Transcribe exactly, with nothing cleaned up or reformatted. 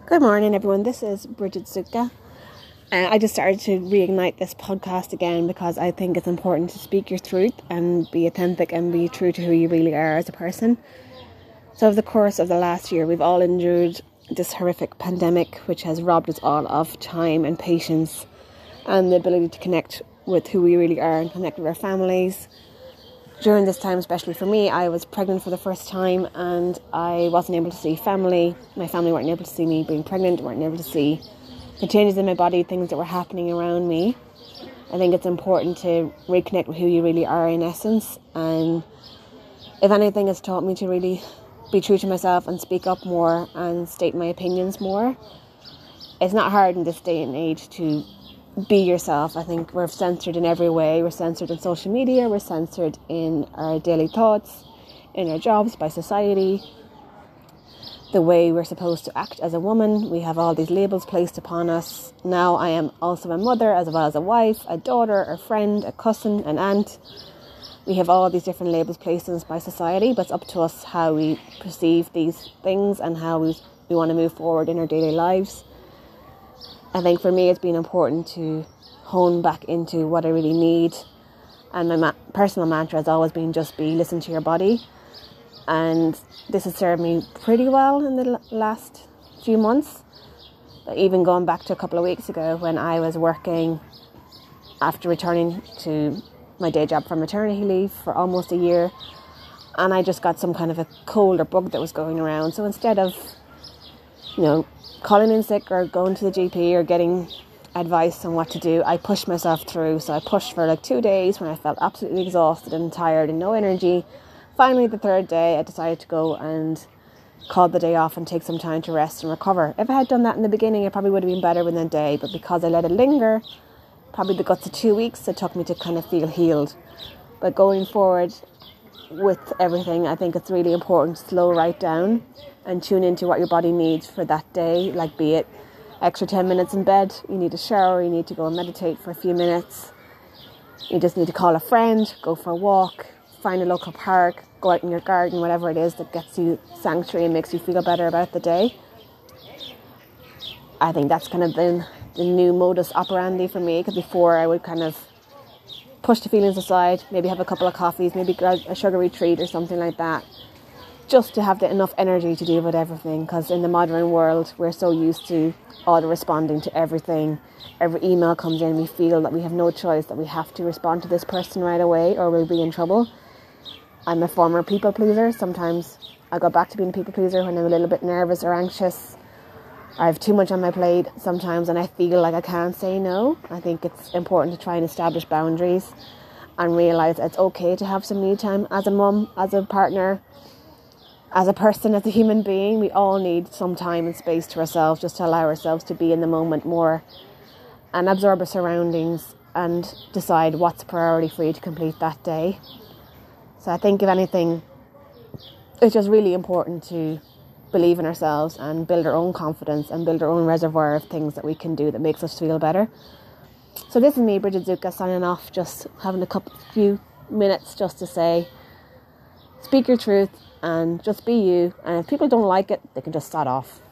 Good morning, everyone. This is Bridget Zuka. Uh, I just started to reignite this podcast again because I think it's important to speak your truth and be authentic and be true to who you really are as a person. So over the course of the last year, we've all endured this horrific pandemic, which has robbed us all of time and patience and the ability to connect with who we really are and connect with our families. During this time, especially for me, I was pregnant for the first time and I wasn't able to see family. My family weren't able to see me being pregnant, weren't able to see the changes in my body, things that were happening around me. I think it's important to reconnect with who you really are in essence. And if anything, it's taught me to really be true to myself and speak up more and state my opinions more. It's not hard in this day and age to be yourself. I think we're censored in every way. We're censored in social media, we're censored in our daily thoughts, in our jobs, by society, the way we're supposed to act as a woman. We have all these labels placed upon us. Now I am also a mother, as well as a wife, a daughter, a friend, a cousin, an aunt. We have all these different labels placed on us by society, but it's up to us how we perceive these things and how we, we want to move forward in our daily lives. I think for me it's been important to hone back into what I really need, and my ma- personal mantra has always been just be, listen to your body, and this has served me pretty well in the l- last few months. But even going back to a couple of weeks ago when I was working after returning to my day job from maternity leave for almost a year, and I just got some kind of a cold or bug that was going around. So instead of, you know, calling in sick or going to the G P or getting advice on what to do, I pushed myself through. So I pushed for like two days when I felt absolutely exhausted and tired and no energy. Finally, the third day, I decided to go and call the day off and take some time to rest and recover. If I had done that in the beginning, it probably would have been better within a day. But because I let it linger, probably the guts of two weeks, it took me to kind of feel healed. But going forward with everything, I think it's really important to slow right down and tune into what your body needs for that day. Like, be it extra ten minutes in bed, you need a shower, you need to go and meditate for a few minutes, you just need to call a friend, go for a walk, find a local park, go out in your garden, whatever it is that gets you sanctuary and makes you feel better about the day. I think that's kind of the, the new modus operandi for me, because before I would kind of push the feelings aside, maybe have a couple of coffees, maybe grab a sugary treat or something like that, just to have the enough energy to deal with everything. Because in the modern world, we're so used to auto-responding to everything. Every email comes in, we feel that we have no choice, that we have to respond to this person right away or we'll be in trouble. I'm a former people pleaser. Sometimes I go back to being a people pleaser when I'm a little bit nervous or anxious. I have too much on my plate sometimes and I feel like I can't say no. I think it's important to try and establish boundaries and realise it's okay to have some me time as a mum, as a partner, as a person, as a human being. We all need some time and space to ourselves, just to allow ourselves to be in the moment more and absorb our surroundings and decide what's a priority for you to complete that day. So I think, if anything, it's just really important to believe in ourselves and build our own confidence and build our own reservoir of things that we can do that makes us feel better. So this is me, Bridget Zuka, signing off, just having a couple few minutes just to say, speak your truth and just be you. And if people don't like it, they can just start off.